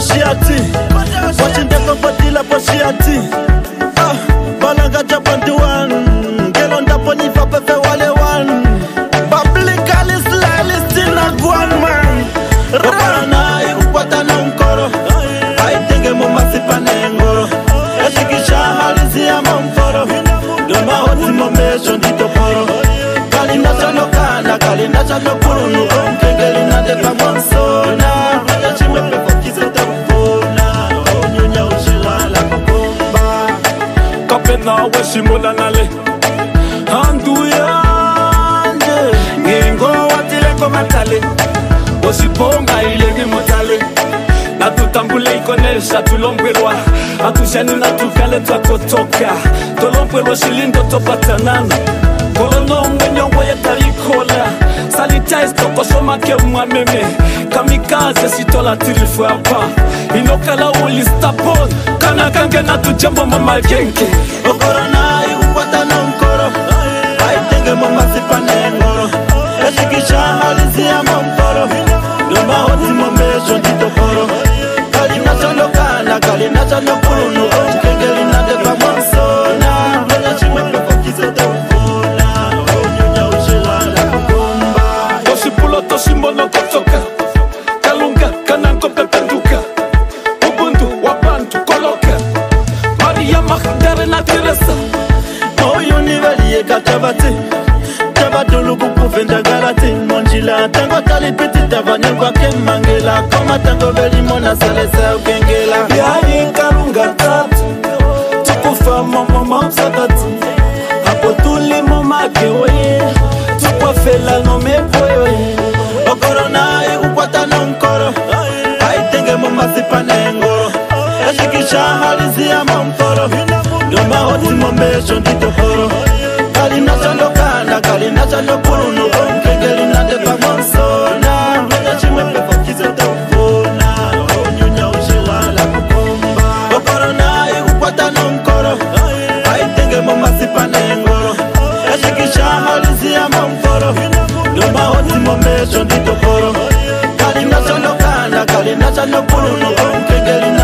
shiati wachinde kompatila po shiati balanga japantuan gelo ndapo nifa pefe wale wan publicly stylist in a guan man rana ikwata na mkoro aitenge mumasipa nengoro eshikisha halizi ya mamforo doma hoti momesho nditoporo kalina chano kana kalina chano kurunu omkengeli nade kamonsona chime pepo kizetafona onyunya ushilala kukumba kapena weshimola nale andu yanje ngengo watile komatale osiponga ilegi motale natutambule ikonesha tulombelwa atushani natukale twakotoka tolombelwa shilindo topatanana kolono mwenyo yetarikola sanitize tokosoma ke mwameme kamikaze sitola tirifu hapa inokala ulistapon kana kange natujambo mamalgenke okorona ikwata na mkoro aitenge mamasipa nengoro eshikisha halizi ya mamforo doma hoti momesho nditoporo kalina chano kana kalina chano kurunu omkengeli nade kamonsona chime pepo kizetafona onyunya ushilala kukumba toshipulo toshimono kotoka kalunga kananko pependuka ubuntu wabantu koloka Maria Magdalena na Teresa moyo nivaliye katabate tabatulu kukuvenda galate monjila tango talipiti tabanyagwa kemangela koma tango velimona salesa ukengela yani kalunga tatu tukufa mama msatati hapo tulimo makewe tukwafela no mepoyo okorona ikukwata no mkoro aitenge mumasipa nengoro eshikisha halizi ya mamforo doma hoti momesho nditoporo kalina chalo kana kalina chalo kurunu omkengeli nade kamonsona chime pepo kizetafona onyunya ushilala kukumba okorona ikukwata no mkoro aitenge mumasipa nengoro eshikisha halizi ya mamforo doma hoti momesho nditoporo kalina chalo kana kalina chalo kurunu omkengeli